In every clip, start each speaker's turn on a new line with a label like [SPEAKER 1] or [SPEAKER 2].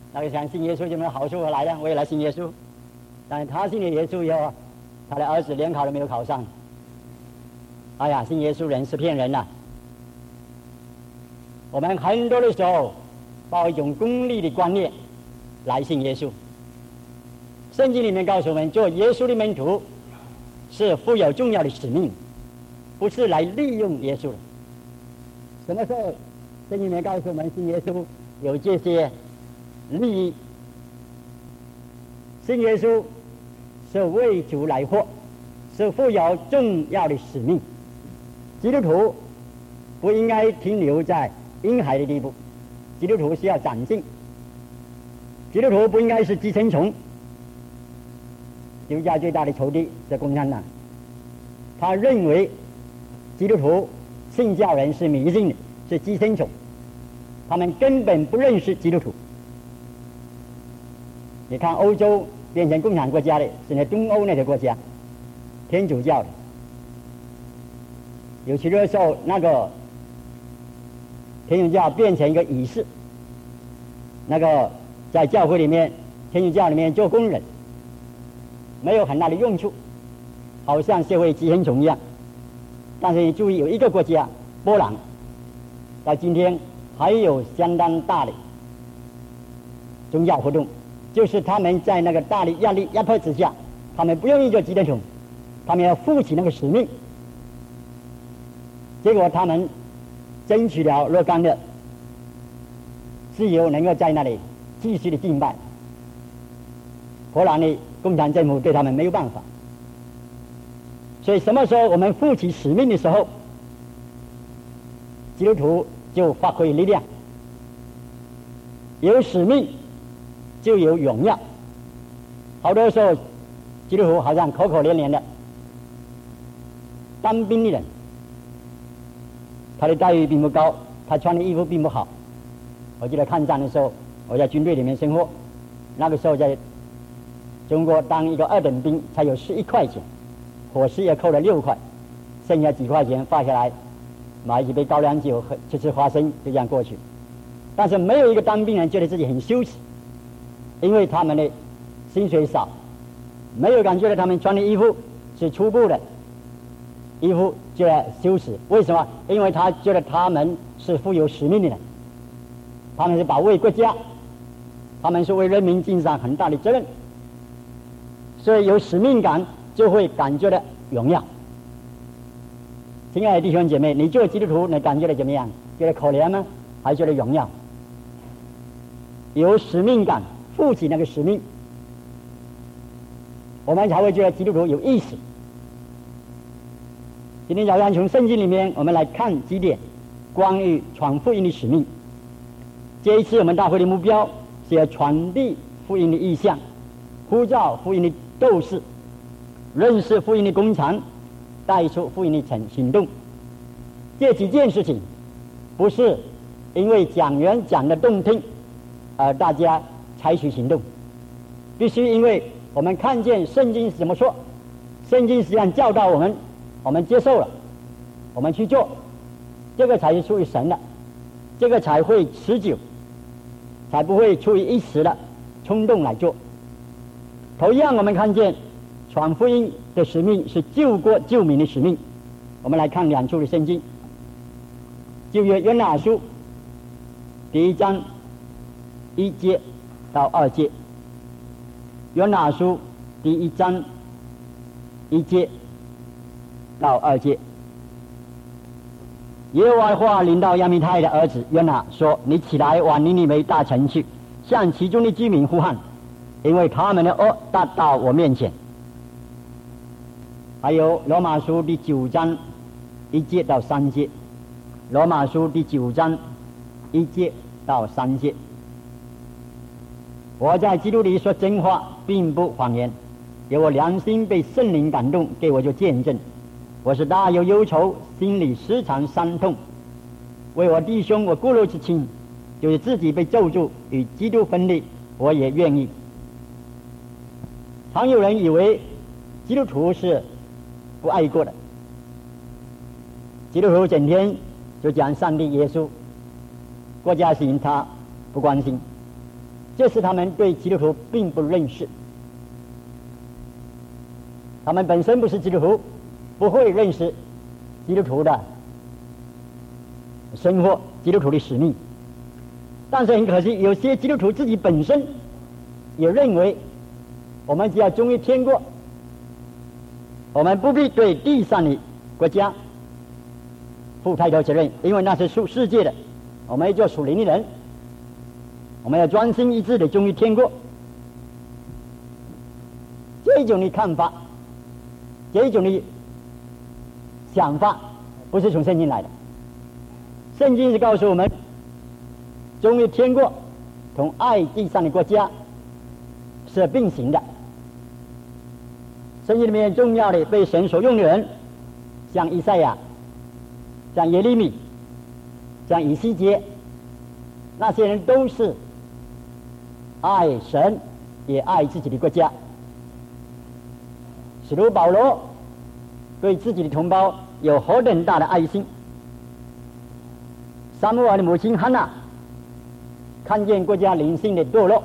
[SPEAKER 1] 那个想信耶稣有没有好处而来的？我也来信耶稣，但是他信了耶稣以后，他的儿子联考都没有考上。哎呀，信耶稣人是骗人的。我们很多的时候抱一种功利的观念来信耶稣。圣经里面告诉我们，做耶稣的门徒是负有重要的使命，不是来利用耶稣的。什么时候圣经里面告诉我们信耶稣有这些利益？信耶稣是为主来活，是负有重要的使命。基督徒不应该停留在婴孩的地步，基督徒是要长进。基督徒不应该是寄生虫。基督教最大的仇敌是共产党，他认为基督徒信教人是迷信的，是寄生虫，他们根本不认识基督徒。你看欧洲变成共产国家的是那东欧那些国家，天主教的，尤其那时候那个天主教变成一个仪式，那个在教会里面天主教里面做工人没有很大的用处，好像社会寄生虫一样。但是你注意，有一个国家波兰到今天还有相当大的宗教活动，就是他们在那个大的压力压迫之下，他们不愿意做寄生虫，他们要负起那个使命。结果他们争取了若干的自由，能够在那里继续的敬拜。荷兰的共产政府对他们没有办法。所以什么时候我们负起使命的时候，基督徒就发挥力量。有使命就有荣耀。好多时候基督徒好像口口连连的，当兵的人他的待遇并不高，他穿的衣服并不好。我记得抗战的时候，我在军队里面生活，那个时候在中国当一个二等兵才有11块钱，伙食也扣了6块，剩下几块钱发下来买几杯高粱酒喝，吃吃花生，就这样过去。但是没有一个当兵人觉得自己很羞耻，因为他们的薪水少，没有感觉到他们穿的衣服是粗布的衣服觉得羞耻。为什么？因为他觉得他们是负有使命的人，他们是保卫国家，他们是为人民尽上很大的责任，所以有使命感就会感觉到荣耀。亲爱的弟兄姐妹，你做基督徒你感觉到怎么样？觉得可怜吗？还觉得荣耀？有使命感，负起那个使命，我们才会觉得基督徒有意思。今天早上从圣经里面我们来看几点关于传福音的使命。这一次我们大会的目标是要传递福音的意向，呼召福音的斗士，认识福音的工厂，带出福音的行动。这几件事情不是因为讲员讲的动听而大家采取行动，必须因为我们看见圣经是怎么说，圣经实际上教导我们，我们接受了，我们去做，这个才是出于神的，这个才会持久，才不会出于一时的冲动来做。同样我们看见传福音的使命是救国救民的使命。我们来看2处的圣经，旧约约拿书第1章1节到2节，约拿书第1章1节到2节。耶和华的话临到亚米太的儿子约拿说：你起来往尼尼微大城去，向其中的居民呼喊，因为他们的恶达到我面前。还有罗马书第9章1节到3节，罗马书第9章1节到3节。我在基督里说真话，并不谎言，有我良心被圣灵感动，给我做见证。我是大有忧愁，心里时常伤痛，为我弟兄我骨肉之亲，就是自己被咒诅与基督分离，我也愿意。常有人以为基督徒是不爱国的，基督徒整天就讲上帝耶稣，国家事情他不关心， 这是他们对基督徒并不认识，他们本身不是基督徒，不会认识基督徒的生活，基督徒的使命。但是很可惜，有些基督徒自己本身也认为，我们只要忠于天国，我们不必对地上的国家负太多责任，因为那是属世界的，我们要做属灵的人，我们要专心一致的忠于天国。这种的看法，这种的想法，不是从圣经来的。圣经是告诉我们，忠于天国同爱地上的国家是并行的。圣经里面重要的被神所用的人，像以赛亚、像耶利米、像以西结，那些人都是爱神也爱自己的国家。使徒保罗对自己的同胞有何等大的爱心。撒母耳的母亲汉娜看见国家灵性的堕落，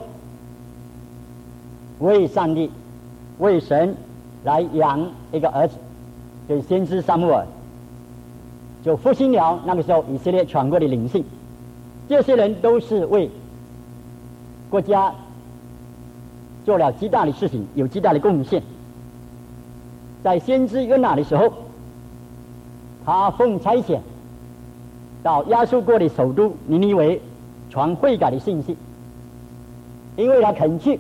[SPEAKER 1] 为上帝为神来养一个儿子，就是先知撒母耳，就复兴了那个时候以色列全国的灵性。这些人都是为国家做了极大的事情，有极大的贡献。在先知约拿的时候，他奉差遣到亚述国的首都尼尼微传悔改的信息，因为他肯去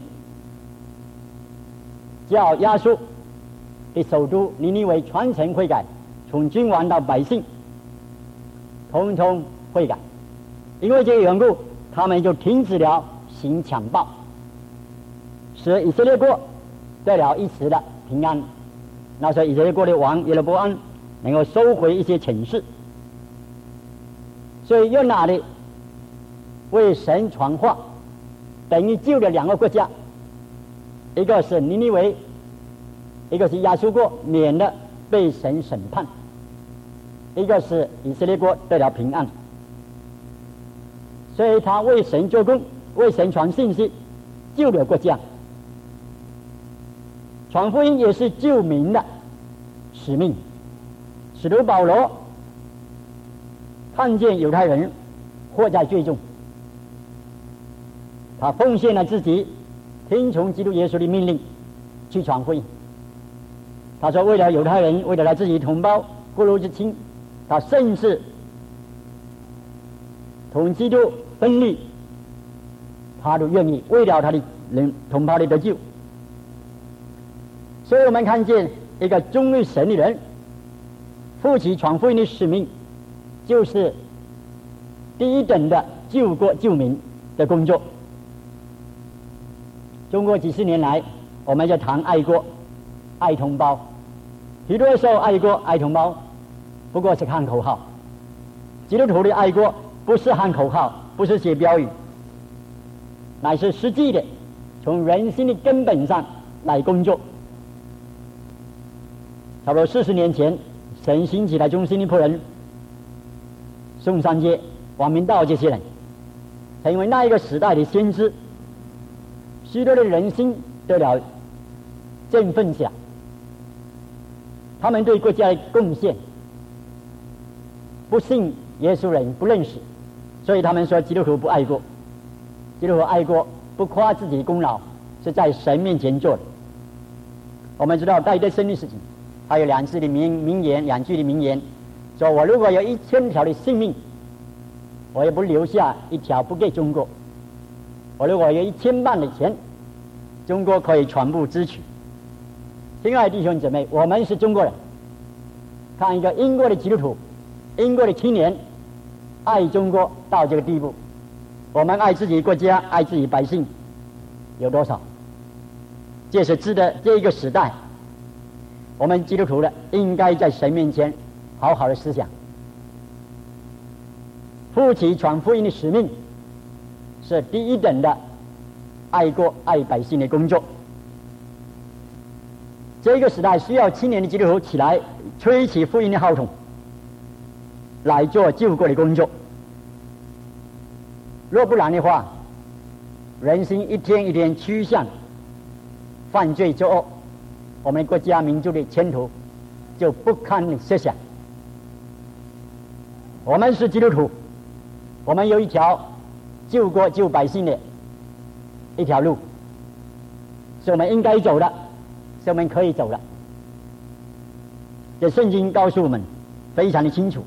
[SPEAKER 1] 叫亚述的首都尼尼微传承悔改，从君王到百姓统统悔改。因为这个缘故，他们就停止了行强暴，使以色列国得了一时的平安。那时候以色列国的王耶罗波安能够收回一些权势，所以约拿的为神传话，等于救了两个国家，一个是尼尼微，一个是亚述国，免得被神审判；一个是以色列国得了平安。所以他为神做工，为神传信息，救了国家。传福音也是救民的使命。使徒保罗看见犹太人活在罪中，他奉献了自己，听从基督耶稣的命令去传福音。他说为了犹太人，为了他自己同胞不如之亲，他甚至同基督分离，他都愿意，为了他的人同胞的得救。所以我们看见一个忠于神的人负起传福音的使命，就是第一等的救国救民的工作。中国几十年来，我们在谈爱国爱同胞，许多时候爱国爱同胞不过是喊口号。基督徒的爱国不是喊口号，不是写标语，乃是实际的从人心的根本上来工作。差不多40年前，神兴起来中心的仆人宋三阶、王明道这些人，成为那一个时代的先知，许多的人心得了振奋起来。他们对国家的贡献，不信耶稣人不认识，所以他们说基督徒不爱国。基督徒爱国不夸自己的功劳，是在神面前做的。我们知道戴德生的事情，还有2句的名言，2句的名言，说我如果有1000条的性命，我也不留下一条不给中国；我如果有1000万的钱，中国可以全部支取。亲爱的弟兄姊妹，我们是中国人，看一个英国的基督徒，英国的青年爱中国到这个地步，我们爱自己国家爱自己百姓有多少？这是值得这一个时代我们基督徒的应该在神面前好好的思想。负起传福音的使命是第一等的爱国爱百姓的工作。这个时代需要青年的基督徒起来吹起福音的号筒，来做救国的工作。若不然的话， 人心一天一天趋向犯罪作恶，我们国家民族的前途就不堪设想。我们是基督徒，我们有一条救国救百姓的一条路，是我们应该走的，是我们可以走的。这圣经告诉我们非常的清楚。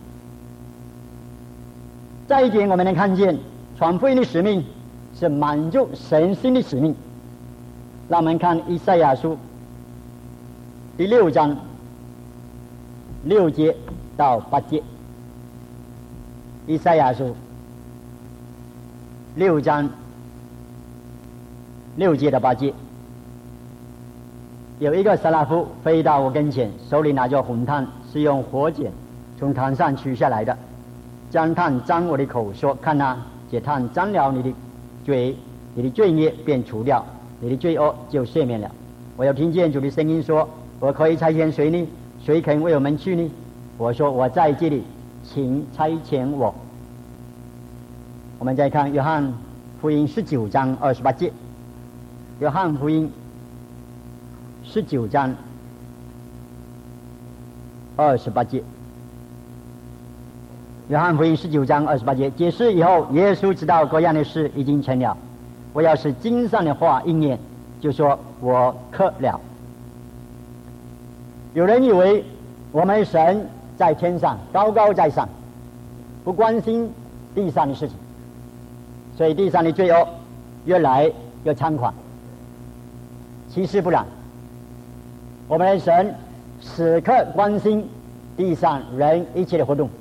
[SPEAKER 1] 再一点，我们能看见传福音的使命是满足神心的使命。让我们看以赛亚书第6章6节到8节。以赛亚书6章6节到8节。有一个撒拉夫飞到我跟前，手里拿着红炭，是用火剪从坛上取下来的，将炭沾我的口，说：看啊，这炭沾了你的嘴，你的罪孽便除掉，你的罪恶就赦免了。我又听见主的声音说：我可以差遣谁呢？谁肯为我们去呢？我说：我在这里，请差遣我。我们再看约翰福音19章28节。约翰福音19章28节。约翰福音19章28节。解释以后，耶稣知道各样的事已经成了，我要是经上的话应验，就说我渴了。有人以为我们神在天上高高在上，不关心地上的事情，所以地上的罪恶越来越猖狂。其实不然，我们的神时刻关心地上人一切的活动。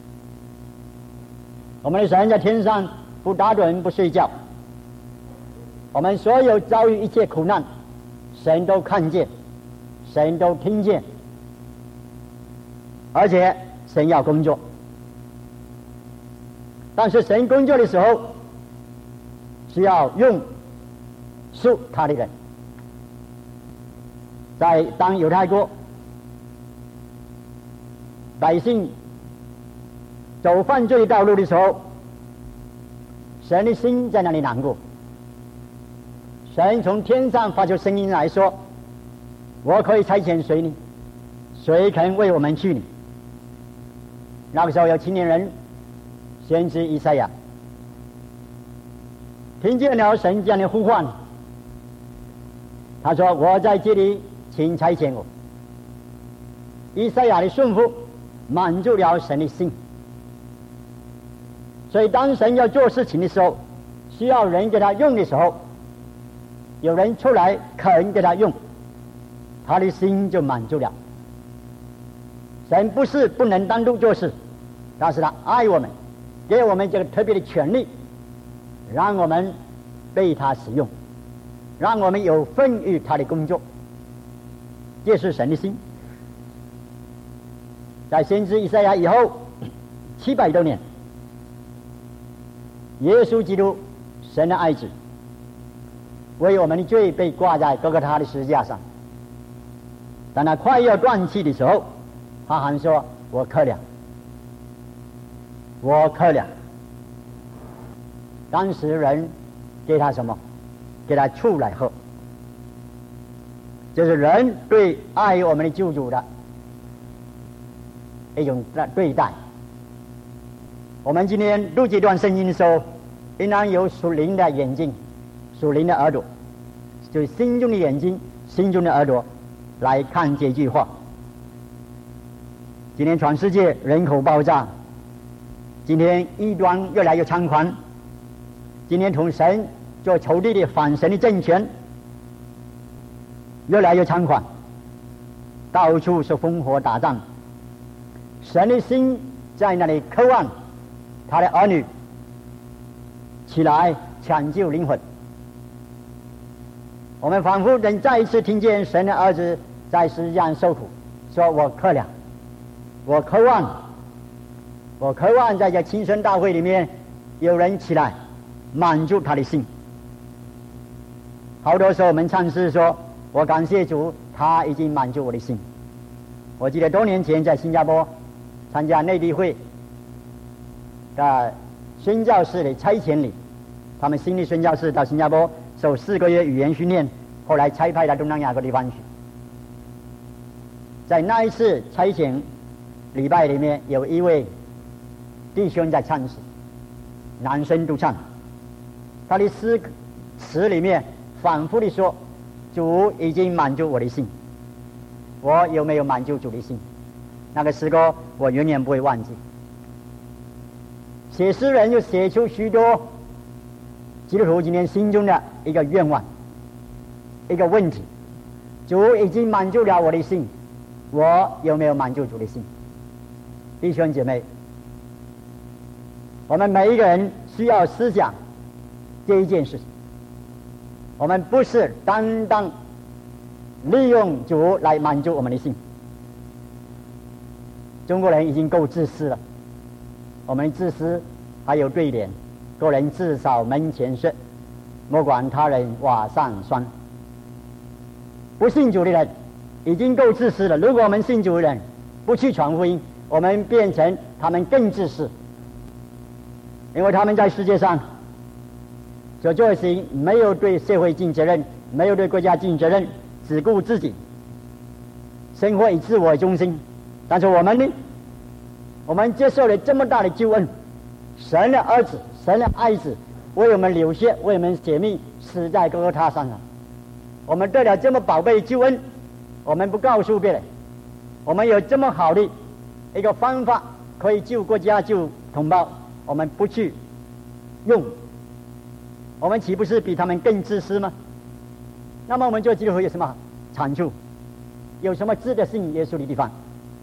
[SPEAKER 1] 我们的神在天上不打盹不睡觉，我们所有遭遇一切苦难，神都看见，神都听见，而且神要工作。但是神工作的时候是要用属他的人。在当犹太国百姓走犯罪的道路的时候，神的心在那里难过。神从天上发出声音来说：我可以差遣谁呢？谁肯为我们去呢？那个时候有青年人先知以赛亚听见了神这样的呼唤，他说：我在这里，请差遣我。以赛亚的顺服满足了神的心，所以当神要做事情的时候，需要人给他用的时候，有人出来肯给他用，他的心就满足了。神不是不能单独做事，但是他爱我们，给我们这个特别的权利，让我们被他使用，让我们有份于他的工作。这是神的心。在先知以赛亚以后700多年，耶稣基督神的爱子为我们的罪被挂在各个他的十字架上。当他快要断气的时候，他喊说：我渴了，我渴了。当时人给他什么？给他醋来喝。就是人对爱我们的救主的一种对待。我们今天读这段圣经的时候，应当有属灵的眼睛、属灵的耳朵，就是心中的眼睛、心中的耳朵来看这句话。今天全世界人口爆炸，今天异端越来越猖狂，今天同神做仇敌的反神的政权越来越猖狂，到处是烽火打仗。神的心在那里渴望他的儿女起来抢救灵魂。我们仿佛能再一次听见神的儿子在十字架上受苦，说：我渴了，我渴望，我渴望在这青春大会里面有人起来满足他的心。好多时候我们唱诗说：我感谢主，他已经满足我的心。我记得多年前在新加坡参加内地会的宣教士的差遣礼， 他们新的宣教士到新加坡受4个月语言训练，后来差派到东南亚各地方去。在那一次差遣礼拜里面，有一位弟兄在唱诗，男生独唱，他的诗词里面反复地说：主已经满足我的心，我有没有满足主的心？那个诗歌我永远不会忘记。写诗人就写出许多基督徒今天心中的一个愿望，一个问题：主已经满足了我的心，我有没有满足主的心？弟兄姐妹，我们每一个人需要思想这一件事情。我们不是单单利用主来满足我们的心。中国人已经够自私了，我们自私还有对联：个人自扫门前雪，莫管他人瓦上霜。不信主的人已经够自私了，如果我们信主的人不去传福音，我们变成他们更自私，因为他们在世界上所做的事情没有对社会尽责任，没有对国家尽责任，只顾自己，生活以自我为中心。但是我们呢，我们接受了这么大的救恩，神的儿子，神的爱子为我们流血，为我们舍命，死在哥哥他山上。我们得了这么宝贝的救恩，我们不告诉别人，我们有这么好的一个方法可以救国家救同胞，我们不去用，我们岂不是比他们更自私吗？那么我们做基督徒有什么长处？有什么值得信耶稣的地方？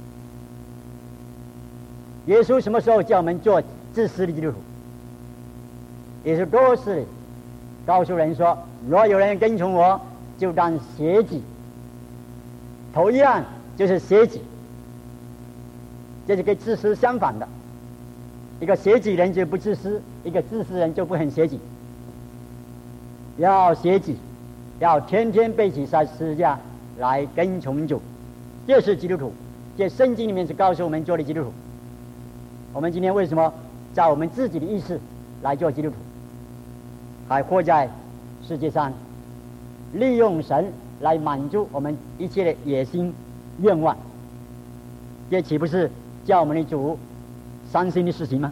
[SPEAKER 1] 耶稣什么时候叫我们做自私的基督徒？耶稣多次告诉人说：若有人跟从我，就当舍己。头一样就是舍己，这是跟自私相反的。一个舍己人就不自私，一个自私人就不很舍己。要舍己，要天天背起十字架来跟从主，这是基督徒。这圣经里面是告诉我们做的基督徒。我们今天为什么照我们自己的意思来做基督徒，还活在世界上，利用神来满足我们一切的野心愿望？这岂不是叫我们的主伤心的事情吗？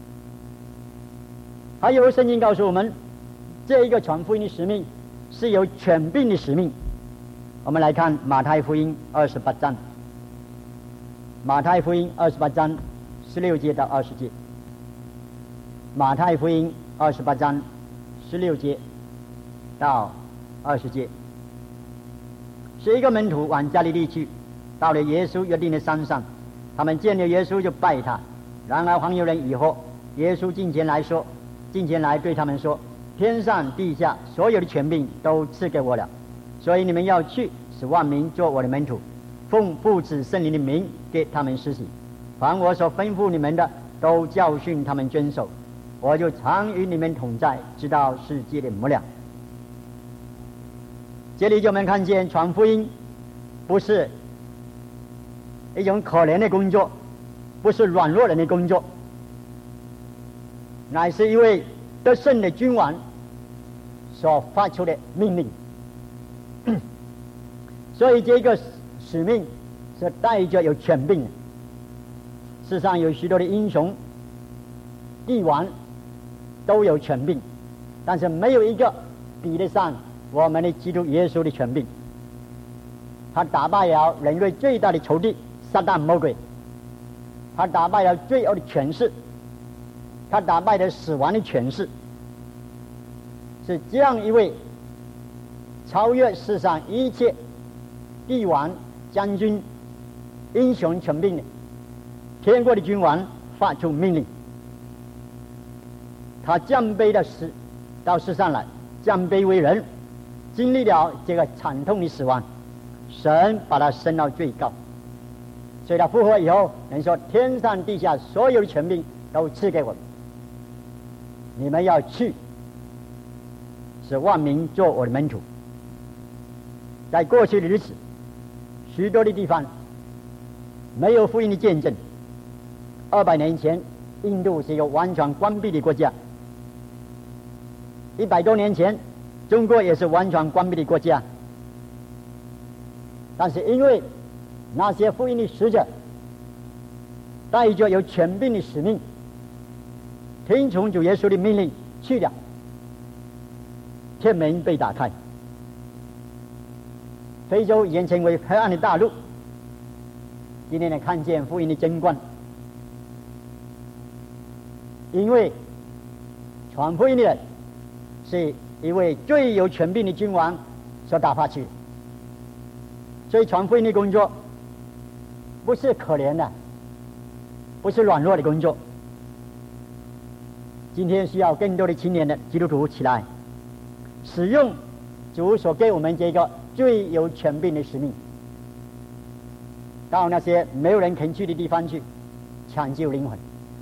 [SPEAKER 1] 还有圣经告诉我们，这一个传福音的使命是有权柄的使命。我们来看马太福音28章，马太福音28章16节到20节。马太福音28章16节到20节。11个门徒往加利利去，到了耶稣约定的山上，他们见了耶稣就拜他。然而还有人疑惑，耶稣近前来对他们说：天上地下所有的权柄都赐给我了，所以你们要去，使万民做我的门徒，奉父子圣灵的名给他们施洗，凡我所吩咐你们的，都教训他们遵守。我就常与你们同在，直到世界的末了。这里就我们看见传福音不是一种可怜的工作，不是软弱人的工作，乃是一位得胜的君王所发出的命令。所以这个使命是带着有权柄的。世上有许多的英雄帝王都有权柄，但是没有一个比得上我们的基督耶稣的权柄。他打败了人类最大的仇敌撒旦魔鬼，他打败了罪恶的权势，他打败了死亡的权势。是这样一位超越世上一切帝王将军英雄权柄的天国的君王发出命令，他降卑到世上来，降卑为人，经历了这个惨痛的死亡，神把他升到最高。所以他复活以后，人说天上地下所有的权柄都赐给我们，你们要去，使万民做我的门徒。在过去的日子，许多的地方没有福音的见证。200年前，印度是一个完全关闭的国家， 100多年前，中国也是完全关闭的国家，但是因为那些福音的使者带着有权柄的使命，听从主耶稣的命令去了，天门被打开，非洲已经成为黑暗的大陆。今天呢，看见福音的真光，因为传福音的人是一位最有权柄的君王所打发去，所以传福音的工作不是可怜的，不是软弱的工作。今天需要更多的青年的基督徒起来，使用主所给我们这个最有权柄的使命，到那些没有人肯去的地方去抢救灵魂。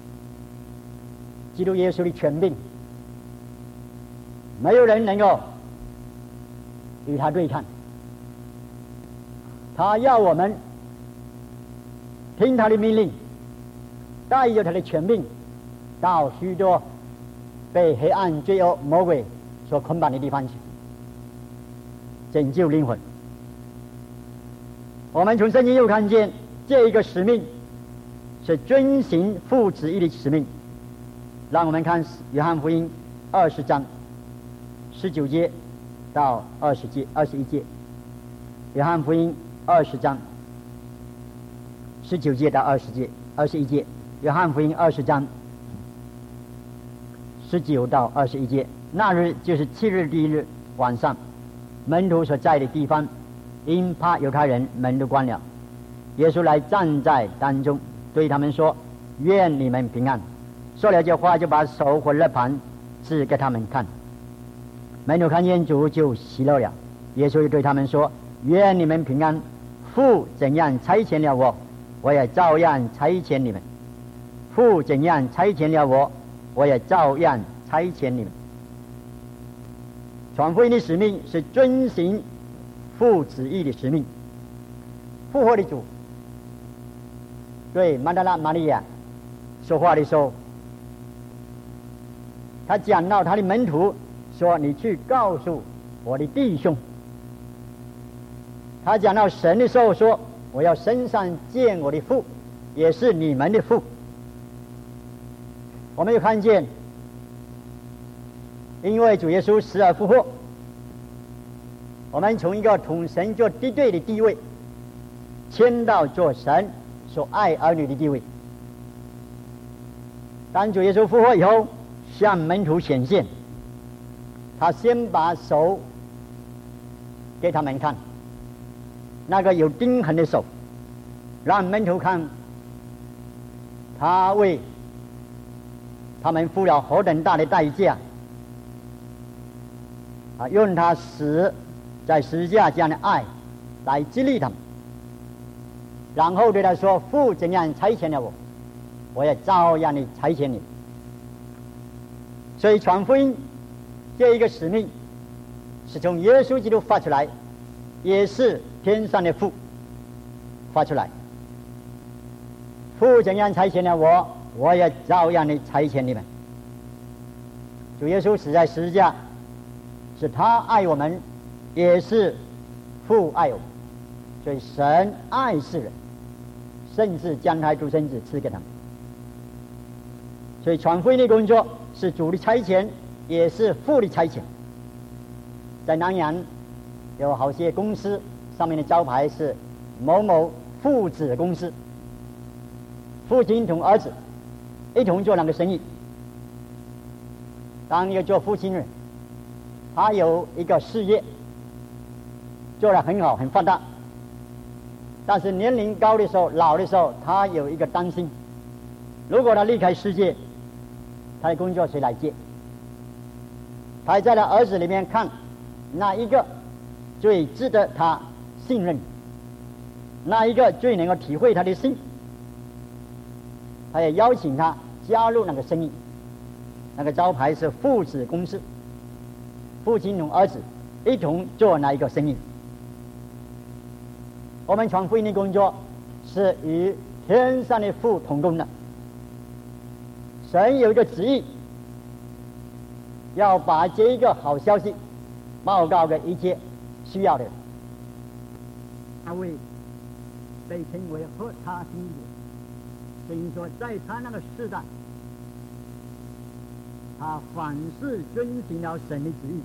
[SPEAKER 1] 基督耶稣的权柄，没有人能够与他对抗。他要我们听他的命令，带着他的权柄，到许多被黑暗罪恶魔鬼所捆绑的地方去，拯救灵魂。我们从圣经又看见这一个使命是遵行父旨意的使命。让我们看约翰福音20章19节到21节。约翰福音20章19节到21节。约翰福音20章19到21节。那日就是7日第1日晚上，门徒所在的地方，因怕犹太人，门都关了。耶稣来站在当中，对他们说：愿你们平安。说了这话，就把手和肋旁指给他们看。门徒看见主就喜乐了。耶稣又对他们说：愿你们平安。父怎样差遣了我，我也照样差遣你们。父怎样差遣了我，我也照样差遣你们。传福音的使命是遵行父旨意的使命。复活的主对马达拉玛利亚说话的时候，他讲到他的门徒说：你去告诉我的弟兄。他讲到神的时候说：我要升上见我的父，也是你们的父。我们又看见，因为主耶稣死而复活，我们从一个同神做敌对的地位，迁到做神所爱儿女的地位。当主耶稣复活以后，向门徒显现，他先把手给他们看，那个有钉痕的手，让门徒看他为他们付了何等大的代价，用他死在十字架这样的爱来激励他们。然后对他说：父怎样差遣了我，我也照样的差遣你。所以传福音这一个使命是从耶稣基督发出来，也是天上的父发出来。父怎样差遣了我，我也照样的差遣你们。主耶稣死在十字架，是他爱我们，也是父爱我们。所以神爱世人，甚至将他独生子赐给他们。所以传福音的工作是主的差遣，也是父的差遣。在南洋有好些公司，上面的招牌是某某父子公司，父亲同儿子一同做那个生意。当一个做父亲人，他有一个事业做得很好很发达，但是年龄高的时候，老的时候，他有一个担心，如果他离开世界，他的工作谁来接？他在他儿子里面看哪一个最值得他信任，哪一个最能够体会他的心，他也邀请他加入那个生意。那个招牌是父子公司，父亲同儿子一同做那一个生意。我们传福音的工作是与天上的父同工的。神有一个旨意， 要把这一个好消息报告给一切需要的人。大卫被称为合他心意的，所以说在他那个时代，他凡事遵行了神的旨意。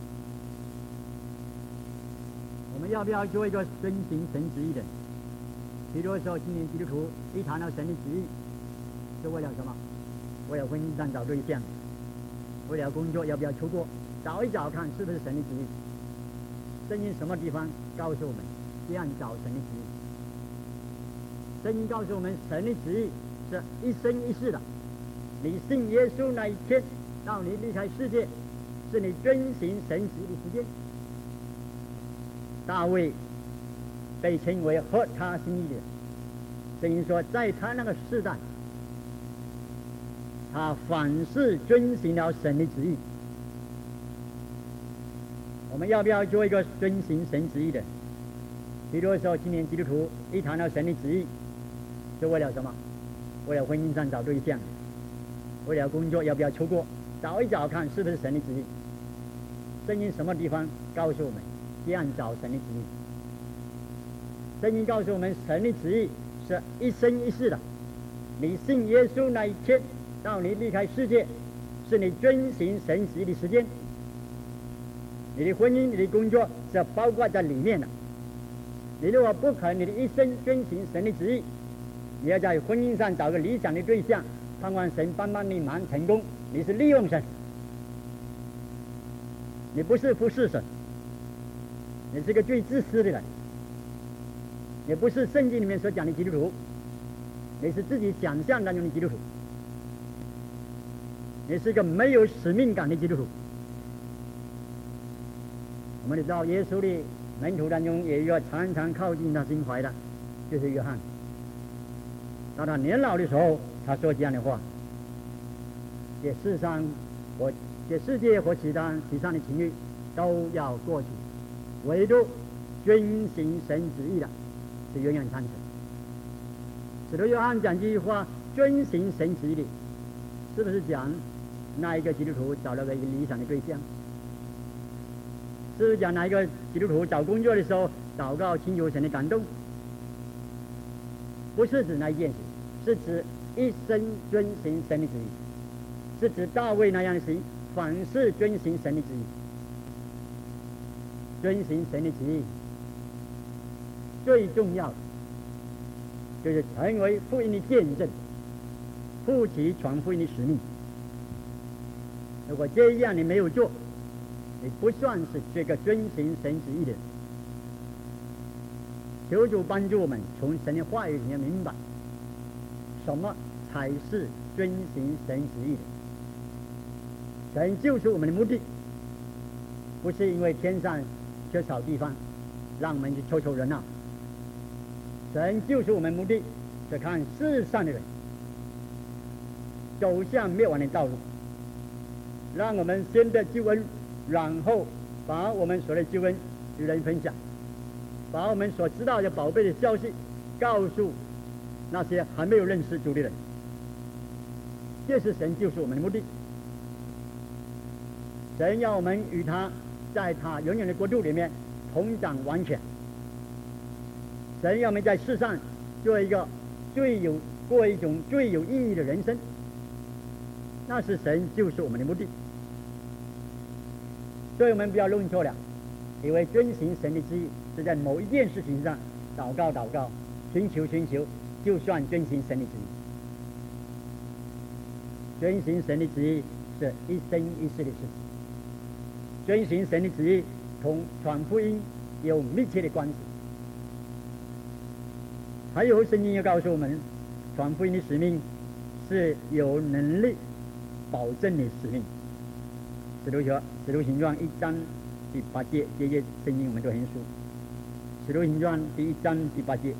[SPEAKER 1] 我们要不要做一个遵行神旨意的人？比如说今年基督徒一谈到神的旨意，是为了什么？为了婚姻上找对象，为了工作要不要出国，找一找看是不是神的旨意。圣经什么地方告诉我们这样找神的旨意？圣经告诉我们，神的旨意是一生一世的。你信耶稣那一天到你离开世界，是你遵行神旨意的时间。大卫被称为合他心意的，圣经说在他那个时代，他凡事遵行了神的旨意。我们要不要做一个遵行神旨意的？比如说今年基督徒一谈到神的旨意，是为了什么？为了婚姻上找对象，为了工作要不要出国，找一找看是不是神的旨意。圣经什么地方告诉我们这样找神的旨意？圣经告诉我们，神的旨意是一生一世的。你信耶稣那一天到你离开世界，是你遵行神旨意的时间。你的婚姻、你的工作是包括在里面的。你如果不肯你的一生遵行神的旨意，你要在婚姻上找个理想的对象，盼望神帮帮你忙成功，你是利用神，你不是服侍神，你是个最自私的人，你不是圣经里面所讲的基督徒，你是自己想象当中的基督徒，你是一个没有使命感的基督徒。我们知道耶稣的门徒当中也有一个常常靠近他心怀的，就是约翰。到他年老的时候，他说这样的话：这世界和其上的情欲都要过去，唯独遵行神旨意的是永远长存。使徒约翰讲这句话，遵行神旨意的，是不是讲那一个基督徒找了个理想的对象？是不是讲哪一个基督徒找工作的时候祷告请求神的感动？不是指那一件事，是指一生遵行神的旨意，是指大卫那样的行，凡事遵行神的旨意。遵行神的旨意最重要的就是成为福音的见证，负起传福音的使命。如果这样你没有做，你不算是这个遵行神旨意的人。求主帮助我们从神的话语里面明白什么才是遵行神旨意的。神救赎我们的目的不是因为天上缺少地方让我们去凑凑热闹，神救赎我们的目的是看世上的人走向灭亡的道路，让我们先得救恩，然后把我们所的救恩与人分享，把我们所知道的宝贝的消息告诉那些还没有认识主的人。这是神救赎我们的目的。神要我们与他在他永远的国度里面同掌完全。神要我们在世上过一种最有意义的人生，那是神救赎我们的目的。所以我们不要弄错了，以为遵行神的旨意是在某一件事情上祷告、寻求就算遵行神的旨意。遵行神的旨意是一生一世的事情，遵行神的旨意同传福音有密切的关系。还有圣经又告诉我们，传福音的使命是有能力保证的使命。使徒行传1章第8节，这些圣经我们都很熟。使徒行传第1章第8节，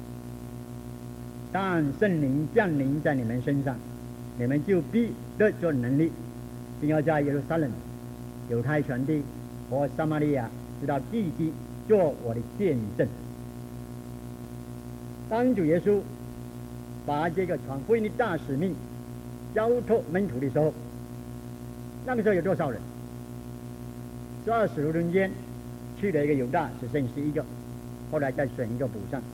[SPEAKER 1] 当圣灵降临在你们身上，你们就必得着能力，并要在耶路撒冷、犹太全地和撒玛利亚直到地极做我的见证。当主耶稣把这个传福音的大使命交托门徒的时候，那个时候有多少人？ 12使徒中间去了一个犹大，只剩11个，后来再选一个补上。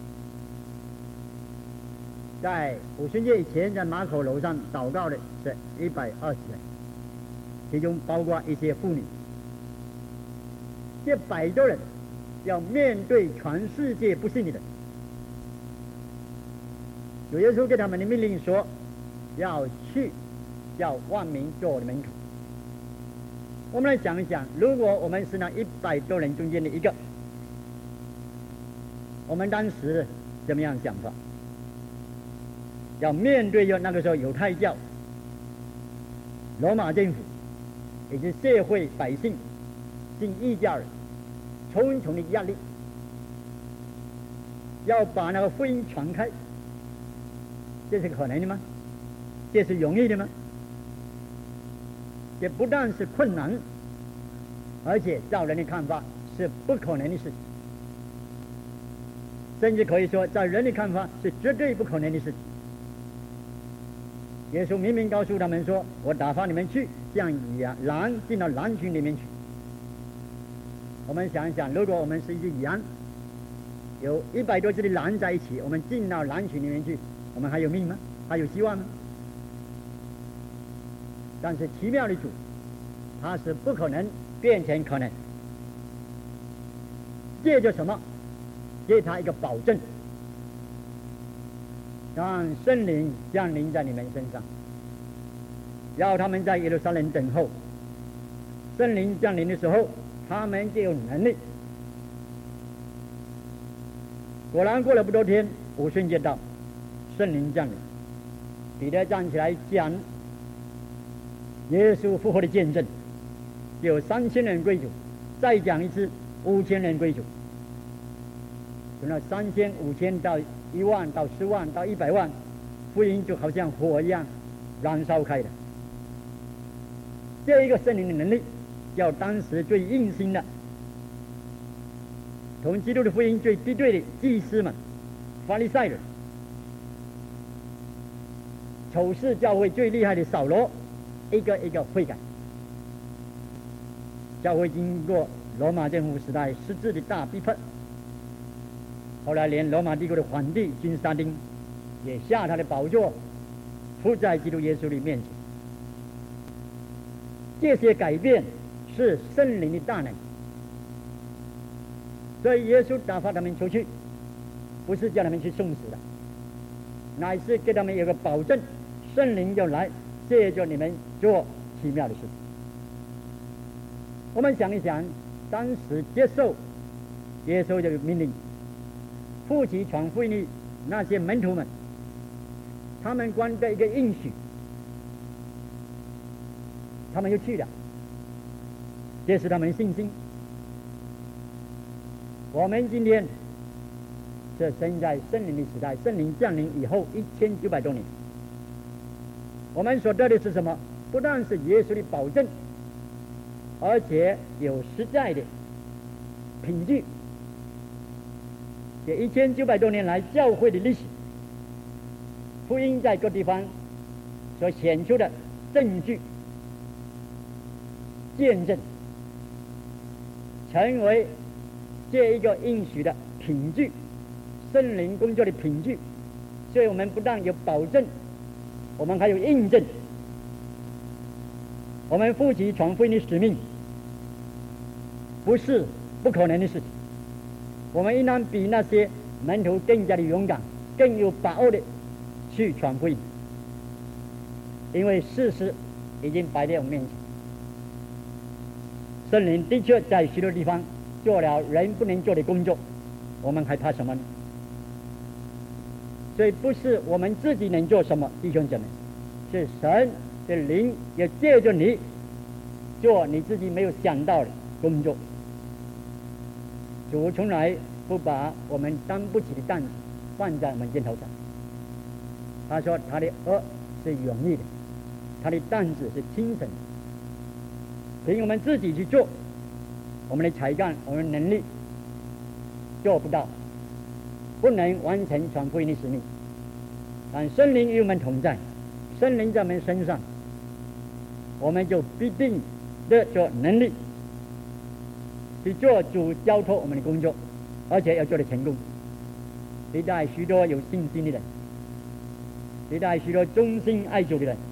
[SPEAKER 1] 在五旬节以前，在马可楼上祷告的是120人，其中包括一些妇女。这100多人要面对全世界不信的人，主耶稣给他们的命令说：要去，要万民做我的门徒。我们来想一想，如果我们是那100多人中间的一个，我们当时怎么样想法？要面对那个时候犹太教、罗马政府以及社会百姓信异教人重重的压力，要把那个福音传开，这是可能的吗？这是容易的吗？这不但是困难，而且照人的看法是不可能的事情，甚至可以说在人的看法是绝对不可能的事情。耶稣明明告诉他们说：我打发你们去，像狼进到狼群里面去。我们想一想，如果我们是一只羊，有100多只的狼在一起，我们进到狼群里面去，我们还有命吗？还有希望吗？但是奇妙的主，他是不可能变成可能，借着什么？借他一个保证，让圣灵降临在你们身上，要他们在耶路撒冷等候。圣灵降临的时候，他们就有能力。果然过了不多天，五旬节到，圣灵降临，彼得站起来讲耶稣复活的见证，有3000人归主，再讲一次5000人归主。从那3000、5000到1万到10万到100万，福音就好像火一样燃烧开了。这一个圣灵的能力，叫当时最硬心的、同基督的福音最敌对的祭司们、法利赛人，丑事教会最厉害的扫罗，一个一个悔改。教会经过罗马政府时代实质的大逼迫，后来连罗马帝国的皇帝君士坦丁也下他的宝座，伏在基督耶稣的面前。这些改变是圣灵的大能，所以耶稣打发他们出去，不是叫他们去送死的，乃是给他们有个保证，圣灵就来借着你们做奇妙的事。我们想一想，当时接受耶稣的命令，负起传福音的那些门徒们，他们光的一个应许，他们就去了，这是他们的信心。我们今天是生在圣灵的时代，圣灵降临以后1900多年，我们所得的是什么？不但是耶稣的保证，而且有实在的凭据。这1900多年来教会的历史，福音在各地方所显出的证据、见证，成为这一个应许的凭据，圣灵工作的凭据。所以我们不但有保证，我们还有印证。我们负起传福音的使命，不是不可能的事情。我们应当比那些门徒更加的勇敢，更有把握的去传福音，因为事实已经摆在我们面前。圣灵的确在许多地方做了人不能做的工作，我们还怕什么呢？所以不是我们自己能做什么，弟兄姐妹，是神的灵也借着你做你自己没有想到的工作。主从来不把我们担不起的担子放在我们肩头上。他说他的轭是容易的，他的担子是轻省的。凭我们自己去做，我们的才干、我们的能力做不到，不能完成传福音的使命。但圣灵与我们同在，圣灵在我们身上，我们就必定的有能力去做主交托我们的工作，而且要做得成功。历代许多有信心的人，历代许多忠心爱主的人，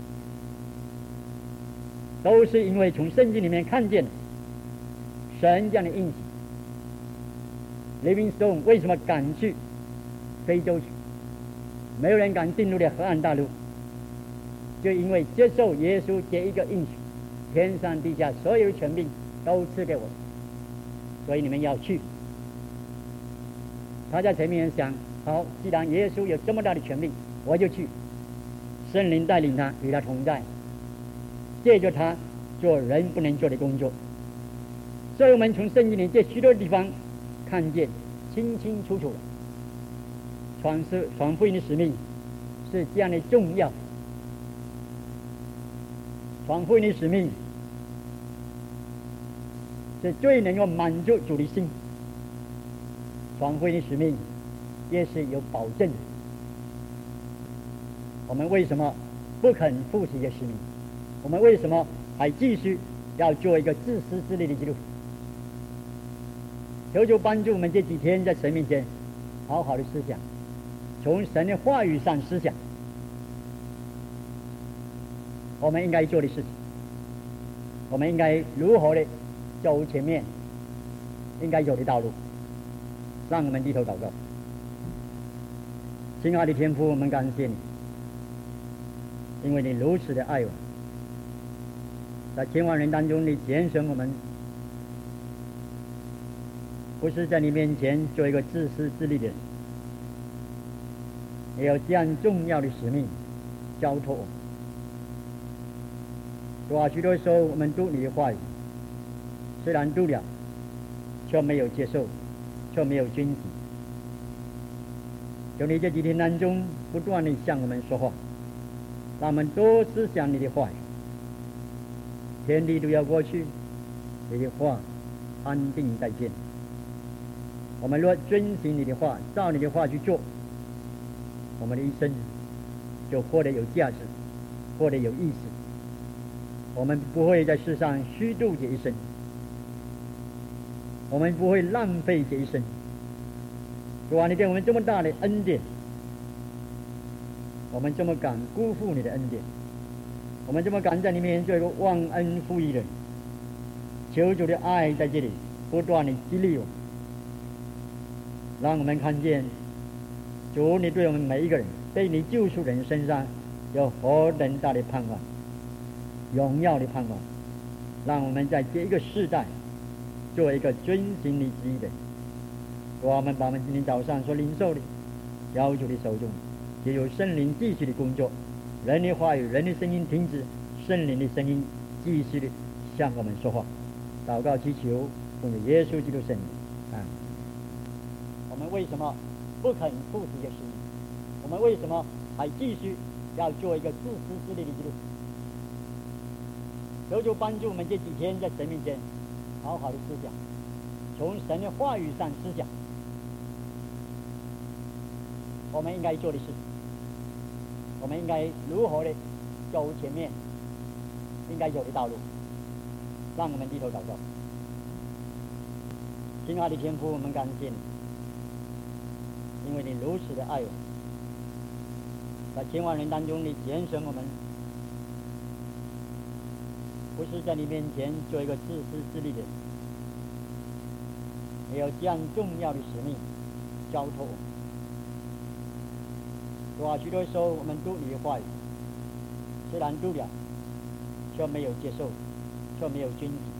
[SPEAKER 1] 都是因为从圣经里面看见神这样的应许。Livingstone 为什么敢去非洲去？没有人敢进入了河岸大陆，就因为接受耶稣这一个应许，天上地下所有权柄都赐给我，所以你们要去。他在前面想，好，既然耶稣有这么大的权柄，我就去。圣灵带领他，与他同在，借着他做人不能做的工作。所以我们从圣经里这许多地方看见清清楚楚的，传福音的使命是这样的重要。传福音的使命是最能够满足主的心。传福音的使命也是有保证的。我们为什么不肯负起这使命？我们为什么还继续要做一个自私自利的基督徒？求主帮助我们这几天在神面前好好的思想，从神的话语上思想我们应该做的事情，我们应该如何的走前面应该走的道路。让我们低头祷告。亲爱的天父，我们感谢你，因为你如此的爱我，在千万人当中你拣选我们，不是在你面前做一个自私自利的人，也有这样重要的使命交托我们。主啊，许多时候我们读你的话语，虽然读了，却没有接受，却没有遵行。求你这几天当中不断地向我们说话，让我们多思想你的话语。天地都要过去，你的话安定在天。我们若遵行你的话，照你的话去做，我们的一生就活得有价值，活得有意思。我们不会在世上虚度这一生，我们不会浪费这一生。主啊，你给我们这么大的恩典，我们这么敢辜负你的恩典，我们这么敢在你面前做一个忘恩负义的人。求主的爱在这里不断地激励我，让我们看见主你对我们每一个人，对你救赎人身上有何等大的盼望，荣耀的盼望，让我们在这一个世代做一个遵行你旨意的人。我们把我们今天早上所领受的交主的手中，也有圣灵继续的工作，人的话语，人的声音停止，圣灵的声音继续的向我们说话。祷告祈求奉着耶稣基督圣名。我们为什么不肯负起这使命？我们为什么还继续要做一个自私自利的基督徒？求主帮助我们这几天在神面前好好的思想，从神的话语上思想我们应该做的事情，我们应该如何的走前面应该走的道路。让我们低头祷告。亲爱的天父，我们感谢你，因为你如此的爱我，在千万人当中你拣选我们，不是在你面前做一个自私自利的人，也有这样重要的使命交托我们。主啊，许多时候我们读你的话语，虽然读了，却没有接受，却没有遵行。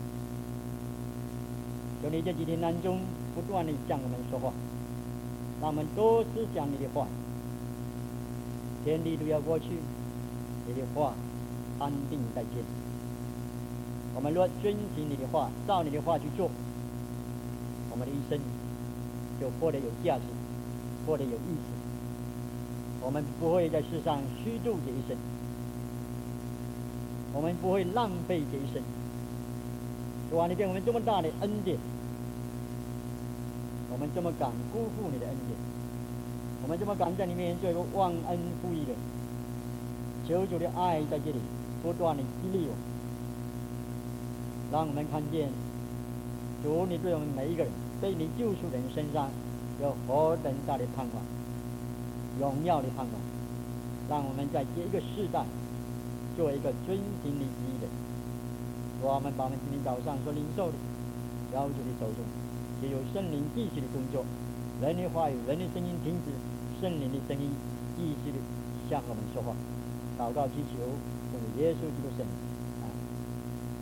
[SPEAKER 1] 求你这几天当中不断地向我们说话，让我们多思想你的话。天地都要过去，你的话安定在天。我们若遵行你的话，照你的话去做，我们的一生就活得有价值，活得有意思。我们不会在世上虚度这一生，我们不会浪费这一生。主啊，你给我们这么大的恩典，我们这么敢辜负你的恩典，我们这么敢在你面前做一个忘恩负义的人。求主的爱在这里不断地激励我，让我们看见主，你对我们每一个人，对你救赎人身上有何等大的盼望，荣耀的盼望，让我们在这一个世代做一个遵行你旨意的。我们把我们今天早上所领受的要求的手中，也有圣灵继续的工作，人的话语、人的声音停止，圣灵的声音继续的向我们说话。祷告祈求，奉耶稣基督圣名。